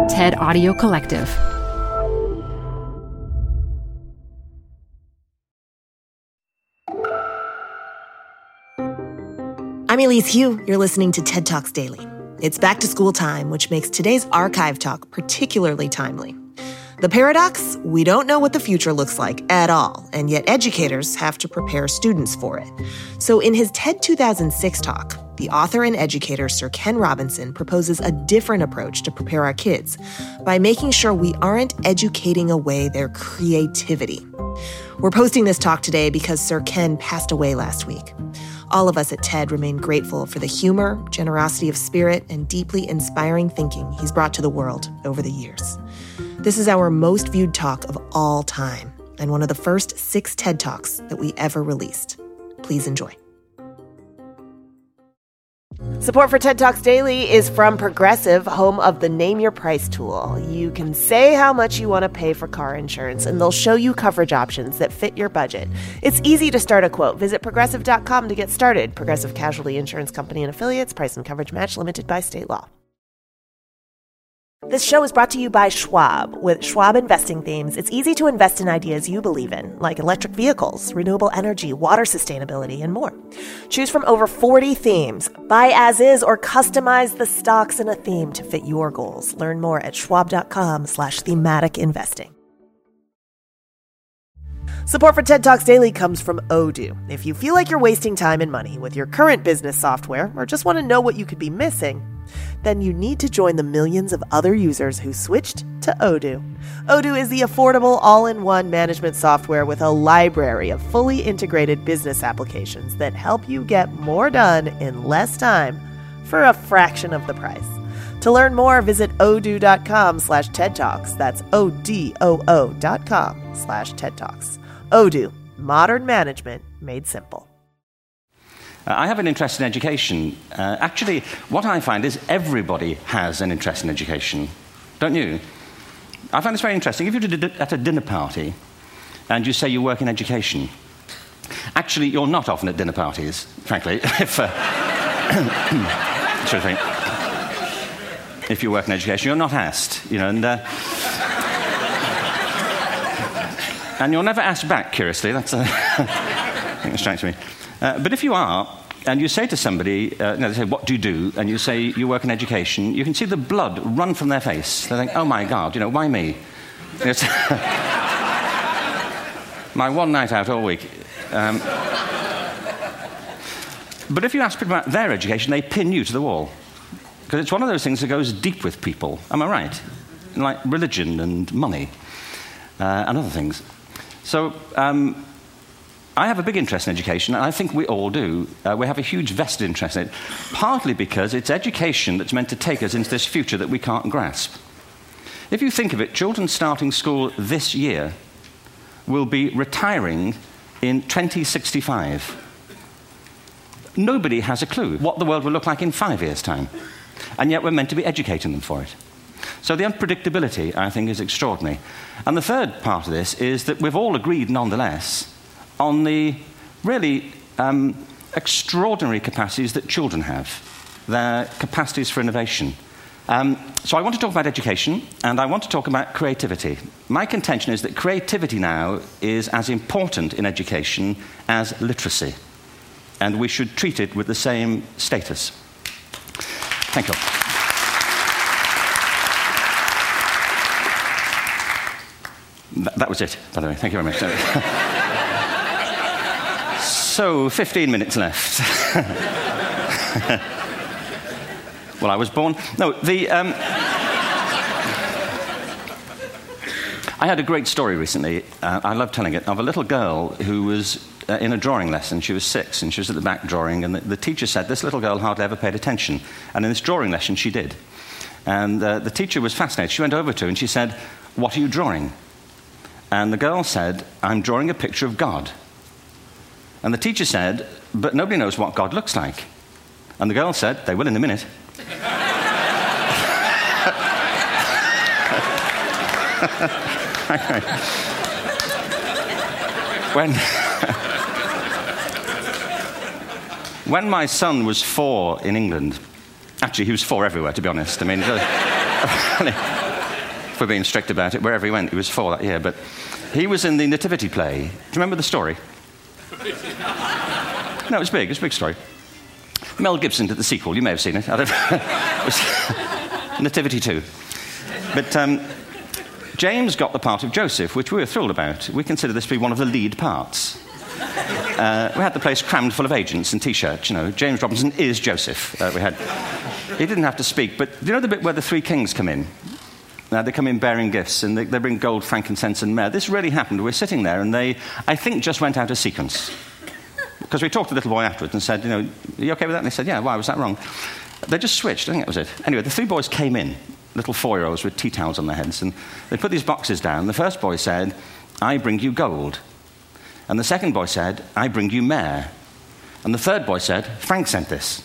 TED Audio Collective. I'm Elise Hu. You're listening to TED Talks Daily. It's back to school time, which makes today's archive talk particularly timely. The paradox? We don't know what the future looks like at all, and yet educators have to prepare students for it. So in his TED 2006 talk, the author and educator Sir Ken Robinson proposes a different approach to prepare our kids by making sure we aren't educating away their creativity. We're posting this talk today because Sir Ken passed away last week. All of us at TED remain grateful for the humor, generosity of spirit, and deeply inspiring thinking he's brought to the world over the years. This is our most viewed talk of all time, and one of the first 6 TED Talks that we ever released. Please enjoy. Support for TED Talks Daily is from Progressive, home of the Name Your Price tool. You can say how much you want to pay for car insurance, and they'll show you coverage options that fit your budget. It's easy to start a quote. Visit Progressive.com to get started. Progressive Casualty Insurance Company and Affiliates. Price and coverage match limited by state law. This show is brought to you by Schwab. With Schwab investing themes, it's easy to invest in ideas you believe in, like electric vehicles, renewable energy, water sustainability, and more. Choose from over 40 themes. Buy as is or customize the stocks in a theme to fit your goals. Learn more at schwab.com/thematic investing. Support for TED Talks Daily comes from Odoo. If you feel like you're wasting time and money with your current business software or just want to know what you could be missing, then you need to join the millions of other users who switched to Odoo. Odoo is the affordable all-in-one management software with a library of fully integrated business applications that help you get more done in less time for a fraction of the price. To learn more, visit odoo.com/TED Talks. That's ODOO.com/TED Talks. Odoo, modern management made simple. I have an interest in education. Actually, what I find is everybody has an interest in education, don't you? I find this very interesting. If you're at a dinner party and you say you work in education, actually, you're not often at dinner parties, frankly, if you work in education. You're not asked, and you're never asked back, curiously. That's I think that strikes me. But if you are, and you say to somebody, they say, what do you do? And you say, you work in education, you can see the blood run from their face. They think, oh my God, why me? It's my one night out all week. But if you ask people about their education, they pin you to the wall. Because it's one of those things that goes deep with people. Am I right? Like religion and money and other things. So I have a big interest in education, and I think we all do. We have a huge vested interest in it, partly because it's education that's meant to take us into this future that we can't grasp. If you think of it, children starting school this year will be retiring in 2065. Nobody has a clue what the world will look like in 5 years' time, and yet we're meant to be educating them for it. So the unpredictability, I think, is extraordinary. And the third part of this is that we've all agreed, nonetheless, on the really extraordinary capacities that children have, their capacities for innovation. So I want to talk about education, and I want to talk about creativity. My contention is that creativity now is as important in education as literacy, and we should treat it with the same status. Thank you. That was it, by the way. Thank you very much. So, 15 minutes left. Well, I was born... No, I had a great story recently, I love telling it, of a little girl who was in a drawing lesson. She was 6, and she was at the back drawing, and the teacher said, this little girl hardly ever paid attention. And in this drawing lesson, she did. And the teacher was fascinated. She went over to her and she said, what are you drawing? And the girl said, I'm drawing a picture of God. And the teacher said, but nobody knows what God looks like. And the girl said, they will in a minute. When my son was 4 in England, actually he was 4 everywhere, to be honest. I mean, for being strict about it. Wherever he went, he was 4 that year. But he was in the Nativity play. Do you remember the story? No, it was big. It was a big story. Mel Gibson did the sequel. You may have seen it. I don't know. It was Nativity 2. But James got the part of Joseph, which we were thrilled about. We consider this to be one of the lead parts. We had the place crammed full of agents and T-shirts. James Robinson is Joseph. He didn't have to speak, but you know the bit where the 3 kings come in? They come in bearing gifts, and they bring gold, frankincense, and myrrh. This really happened. We're sitting there, and they, I think, just went out of sequence. Because we talked to the little boy afterwards and said, are you okay with that? And they said, yeah, why was that wrong? They just switched. I think that was it. Anyway, the 3 boys came in, little 4-year-olds with tea towels on their heads, and they put these boxes down. The first boy said, I bring you gold. And the second boy said, I bring you myrrh. And the third boy said, Frank sent this.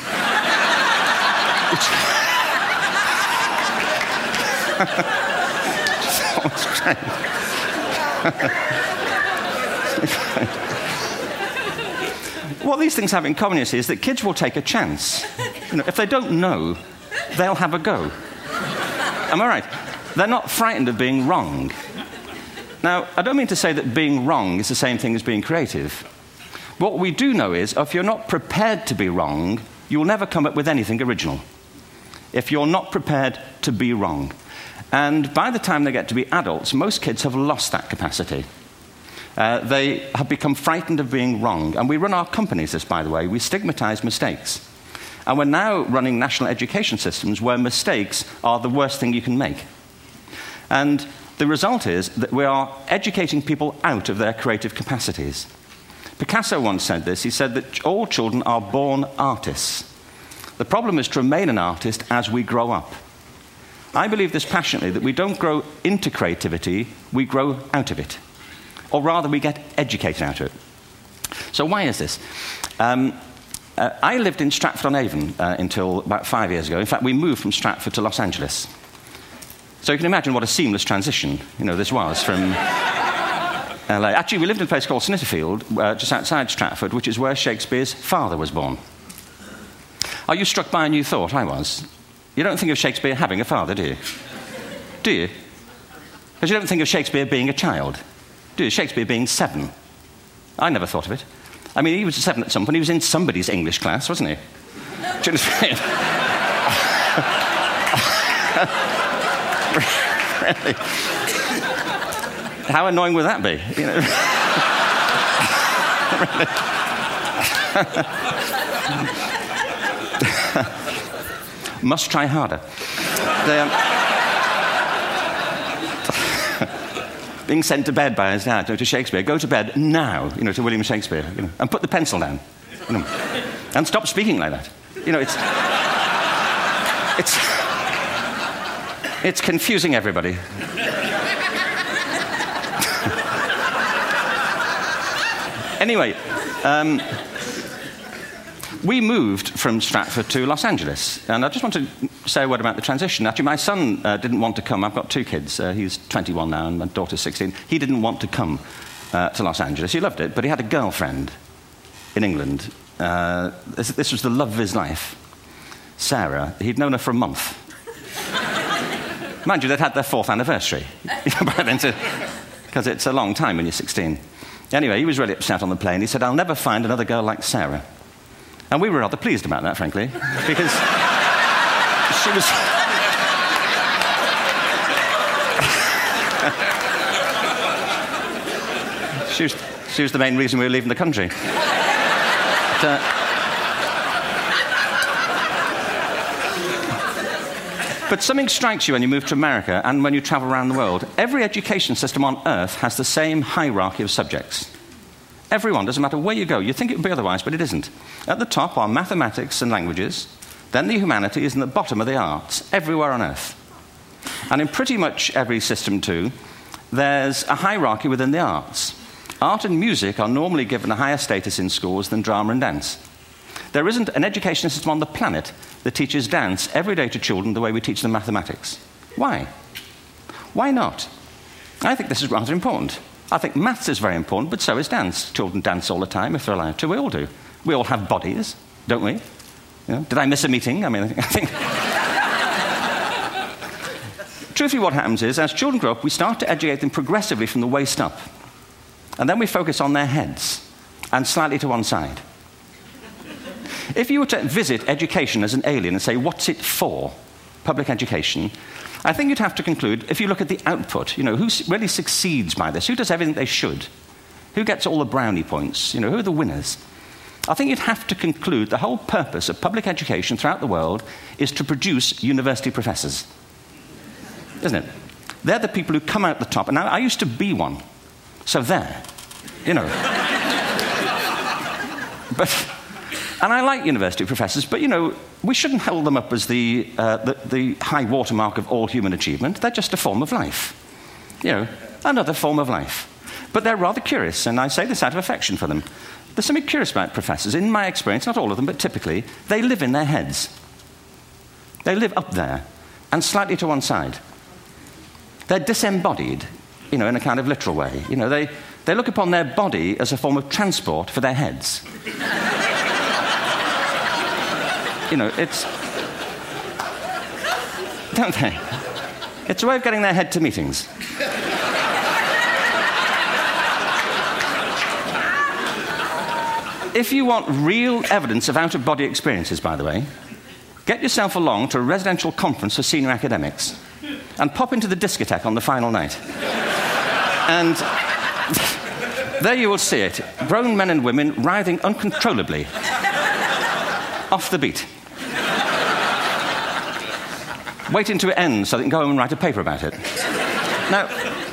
What these things have in common is that kids will take a chance. If they don't know, they'll have a go. Am I right? They're not frightened of being wrong. Now, I don't mean to say that being wrong is the same thing as being creative. What we do know is, if you're not prepared to be wrong, you'll never come up with anything original. If you're not prepared to be wrong. And by the time they get to be adults, most kids have lost that capacity. They have become frightened of being wrong. And we run our companies this, by the way. We stigmatize mistakes. And we're now running national education systems where mistakes are the worst thing you can make. And the result is that we are educating people out of their creative capacities. Picasso once said this. He said that all children are born artists. The problem is to remain an artist as we grow up. I believe this passionately, that we don't grow into creativity, we grow out of it. Or rather, we get educated out of it. So why is this? I lived in Stratford-on-Avon until about 5 years ago. In fact, we moved from Stratford to Los Angeles. So you can imagine what a seamless transition, this was from LA. Actually, we lived in a place called Snitterfield, just outside Stratford, which is where Shakespeare's father was born. Are you struck by a new thought? I was. You don't think of Shakespeare having a father, do you? Do you? Because you don't think of Shakespeare being a child. Do you? Shakespeare being 7. I never thought of it. I mean, he was 7 at some point. He was in somebody's English class, wasn't he? Do you understand? Really? How annoying would that be? Must try harder. Being sent to bed by his dad, to Shakespeare. Go to bed now, to William Shakespeare, and put the pencil down, and stop speaking like that. It's confusing everybody. Anyway, we moved from Stratford to Los Angeles, and I just want to say a word about the transition. Actually, my son didn't want to come. I've got 2 kids. He's 21 now, and my daughter's 16. He didn't want to come to Los Angeles. He loved it, but he had a girlfriend in England. This was the love of his life, Sarah. He'd known her for a month. Mind you, they'd had their 4th anniversary, because it's a long time when you're 16. Anyway, he was really upset on the plane. He said, I'll never find another girl like Sarah. And we were rather pleased about that, frankly, because she was the main reason we were leaving the country. But something strikes you when you move to America and when you travel around the world. Every education system on Earth has the same hierarchy of subjects. Everyone, doesn't matter where you go. You think it would be otherwise, but it isn't. At the top are mathematics and languages, then the humanities, and at the bottom are the arts, everywhere on Earth. And in pretty much every system, too, there's a hierarchy within the arts. Art and music are normally given a higher status in schools than drama and dance. There isn't an education system on the planet that teaches dance every day to children the way we teach them mathematics. Why? Why not? I think this is rather important. I think maths is very important, but so is dance. Children dance all the time if they're allowed to. We all do. We all have bodies, don't we? Did I miss a meeting? I think... truthfully what happens is, as children grow up, we start to educate them progressively from the waist up. And then we focus on their heads and slightly to one side. If you were to visit education as an alien and say, what's it for, public education, I think you'd have to conclude, if you look at the output, who really succeeds by this, who does everything they should, who gets all the brownie points, who are the winners, I think you'd have to conclude the whole purpose of public education throughout the world is to produce university professors. Isn't it? They're the people who come out the top. And I used to be one. So there, And I like university professors, but, we shouldn't hold them up as the high watermark of all human achievement. They're just a form of life. Another form of life. But they're rather curious, and I say this out of affection for them. There's something curious about professors. In my experience, not all of them, but typically, they live in their heads. They live up there, and slightly to one side. They're disembodied, in a kind of literal way. They look upon their body as a form of transport for their heads. It's... Don't they? It's a way of getting their head to meetings. If you want real evidence of out-of-body experiences, by the way, get yourself along to a residential conference for senior academics and pop into the discotheque on the final night. And there you will see it. Grown men and women writhing uncontrollably off the beat. Waiting to end so they can go home and write a paper about it. Now,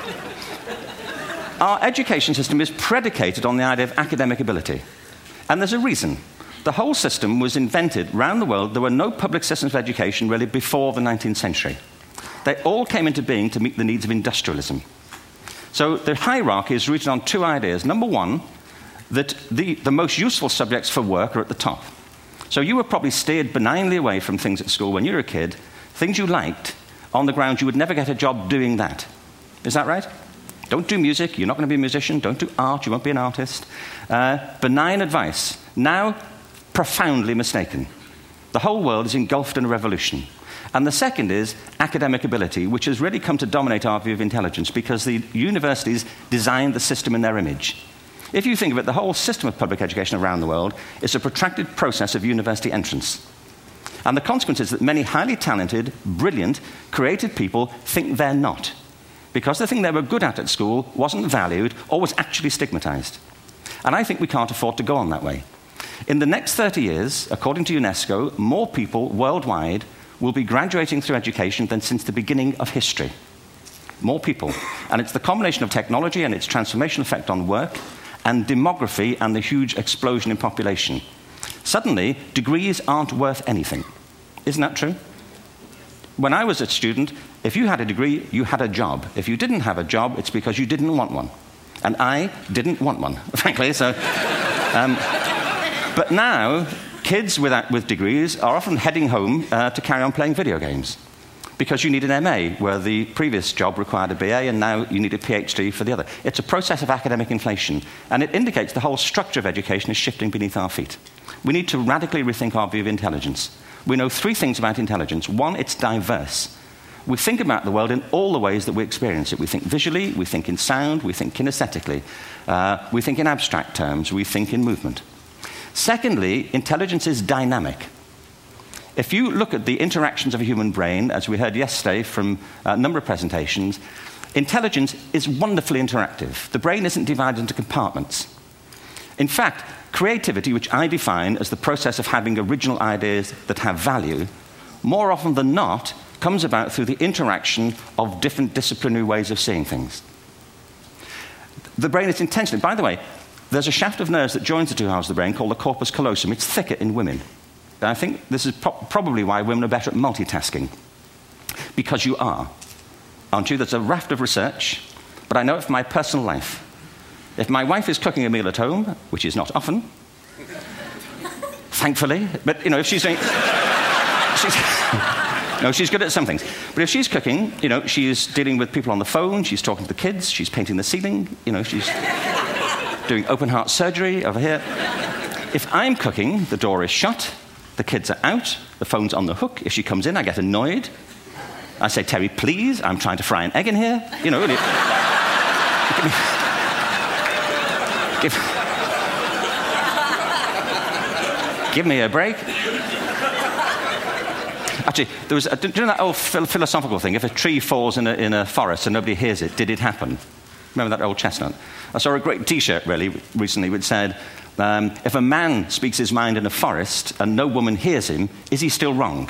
our education system is predicated on the idea of academic ability. And there's a reason. The whole system was invented around the world. There were no public systems of education really before the 19th century. They all came into being to meet the needs of industrialism. So the hierarchy is rooted on two ideas. Number one, that the most useful subjects for work are at the top. So you were probably steered benignly away from things at school when you were a kid, things you liked, on the grounds you would never get a job doing that. Is that right? Don't do music, you're not going to be a musician. Don't do art, you won't be an artist. Benign advice. Now, profoundly mistaken. The whole world is engulfed in a revolution. And the second is academic ability, which has really come to dominate our view of intelligence because the universities designed the system in their image. If you think of it, the whole system of public education around the world is a protracted process of university entrance. And the consequence is that many highly talented, brilliant, creative people think they're not, because the thing they were good at school wasn't valued or was actually stigmatized. And I think we can't afford to go on that way. In the next 30 years, according to UNESCO, more people worldwide will be graduating through education than since the beginning of history. More people. And it's the combination of technology and its transformational effect on work and demography and the huge explosion in population. Suddenly, degrees aren't worth anything. Isn't that true? When I was a student, if you had a degree, you had a job. If you didn't have a job, it's because you didn't want one. And I didn't want one, frankly. So, but now, kids with degrees are often heading home to carry on playing video games because you need an MA, where the previous job required a BA, and now you need a PhD for the other. It's a process of academic inflation, and it indicates the whole structure of education is shifting beneath our feet. We need to radically rethink our view of intelligence. We know three things about intelligence. One, it's diverse. We think about the world in all the ways that we experience it. We think visually, we think in sound, we think kinesthetically, we think in abstract terms, we think in movement. Secondly, intelligence is dynamic. If you look at the interactions of a human brain, as we heard yesterday from a number of presentations, intelligence is wonderfully interactive. The brain isn't divided into compartments. In fact, creativity, which I define as the process of having original ideas that have value, more often than not, comes about through the interaction of different disciplinary ways of seeing things. The brain is intentionally... By the way, there's a shaft of nerves that joins the two halves of the brain called the corpus callosum. It's thicker in women. And I think this is probably why women are better at multitasking. Because you are. Aren't you? There's a raft of research, but I know it from my personal life. If my wife is cooking a meal at home, which is not often, thankfully, but, if she's doing... No, she's good at some things. But if she's cooking, she's dealing with people on the phone, she's talking to the kids, she's painting the ceiling, she's doing open heart surgery over here. If I'm cooking, the door is shut, the kids are out, the phone's on the hook. If she comes in, I get annoyed. I say, Terry, please, I'm trying to fry an egg in here. You know, really. Give me a break. Actually, there was, do you know that old philosophical thing? If a tree falls in a forest and nobody hears it, did it happen? Remember that old chestnut? I saw a great T-shirt, really, recently, which said, if a man speaks his mind in a forest and no woman hears him, is he still wrong?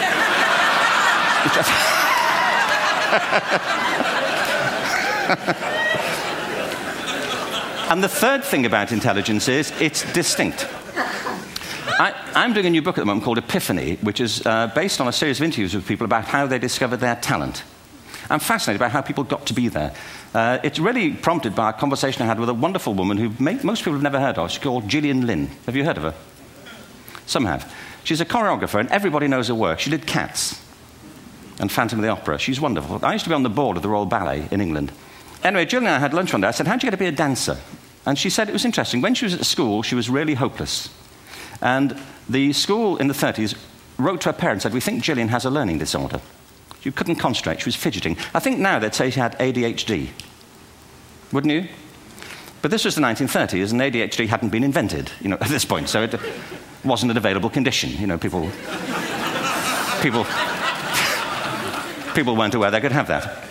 And the third thing about intelligence is it's distinct. I'm doing a new book at the moment called Epiphany, which is based on a series of interviews with people about how they discovered their talent. I'm fascinated by how people got to be there. It's really prompted by a conversation I had with a wonderful woman who most people have never heard of. She's called Gillian Lynne. Have you heard of her? Some have. She's a choreographer, and everybody knows her work. She did Cats and Phantom of the Opera. She's wonderful. I used to be on the board of the Royal Ballet in England. Anyway, Gillian and I had lunch one day. I said, how'd you get to be a dancer? And she said it was interesting. When she was at school, she was really hopeless. And the school in the 30s wrote to her parents and said, we think Gillian has a learning disorder. She couldn't concentrate. She was fidgeting. I think now they'd say she had ADHD. Wouldn't you? But this was the 1930s, and ADHD hadn't been invented, you know, at this point. So it wasn't an available condition. You know, people weren't aware they could have that.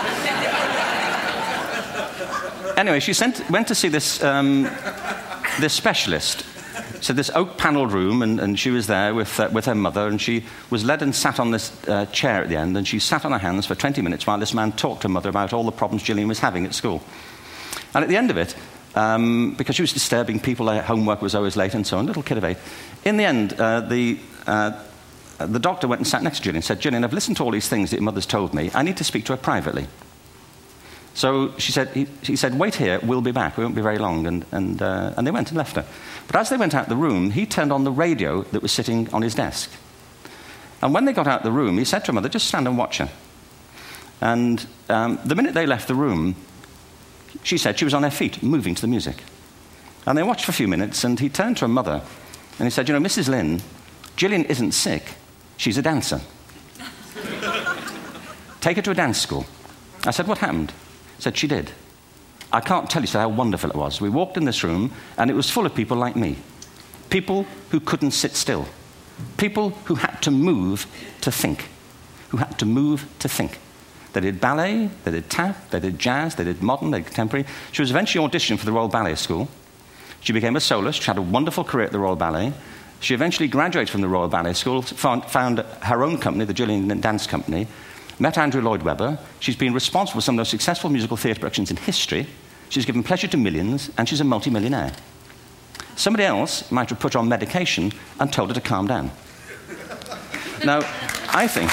Anyway, she went to see this specialist. So this oak-panelled room, and she was there with her mother, and she was led and sat on this chair at the end, and she sat on her hands for 20 minutes while this man talked to her mother about all the problems Gillian was having at school. And at the end of it, because she was disturbing people, her homework was always late and so on, little kid of 8, in the end, the doctor went and sat next to Gillian and said, Gillian, I've listened to all these things that your mother's told me. I need to speak to her privately. So he said, wait here, we'll be back. We won't be very long. And they went and left her. But as they went out the room, he turned on the radio that was sitting on his desk. And when they got out the room, he said to her mother, just stand and watch her. And the minute they left the room, she said she was on her feet, moving to the music. And they watched for a few minutes, and he turned to her mother, and he said, you know, Mrs. Lynne, Gillian isn't sick. She's a dancer. Take her to a dance school. I said, what happened? He said, she did. I can't tell you how wonderful it was. We walked in this room, and it was full of people like me. People who couldn't sit still. People who had to move to think. Who had to move to think. They did ballet, they did tap, they did jazz, they did modern, they did contemporary. She was eventually auditioned for the Royal Ballet School. She became a soloist. She had a wonderful career at the Royal Ballet. She eventually graduated from the Royal Ballet School, found her own company, the Gillian Dance Company, met Andrew Lloyd Webber. She's been responsible for some of the most successful musical theatre productions in history. She's given pleasure to millions, and she's a multi-millionaire. Somebody else might have put her on medication and told her to calm down. Now, I think...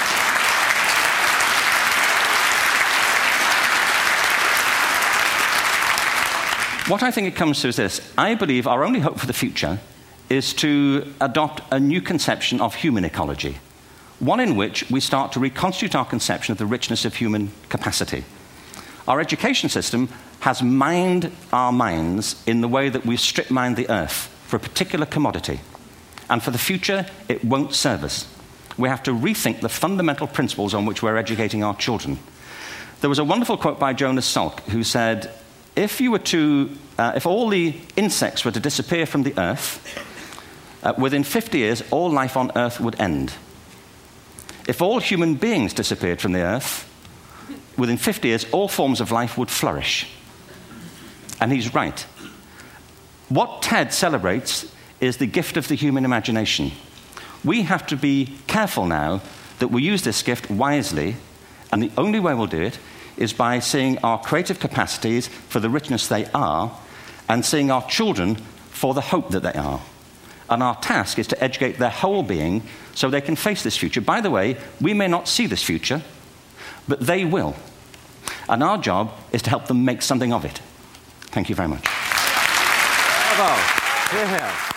What I think it comes to is this. I believe our only hope for the future is to adopt a new conception of human ecology, one in which we start to reconstitute our conception of the richness of human capacity. Our education system has mined our minds in the way that we've strip-mined the earth for a particular commodity. And for the future, it won't serve us. We have to rethink the fundamental principles on which we're educating our children. There was a wonderful quote by Jonas Salk, who said, if all the insects were to disappear from the earth, within 50 years, all life on earth would end. If all human beings disappeared from the earth, within 50 years, all forms of life would flourish. And he's right. What TED celebrates is the gift of the human imagination. We have to be careful now that we use this gift wisely, and the only way we'll do it is by seeing our creative capacities for the richness they are, and seeing our children for the hope that they are. And our task is to educate their whole being so they can face this future. By the way, we may not see this future, but they will. And our job is to help them make something of it. Thank you very much. Bravo. Hear, hear.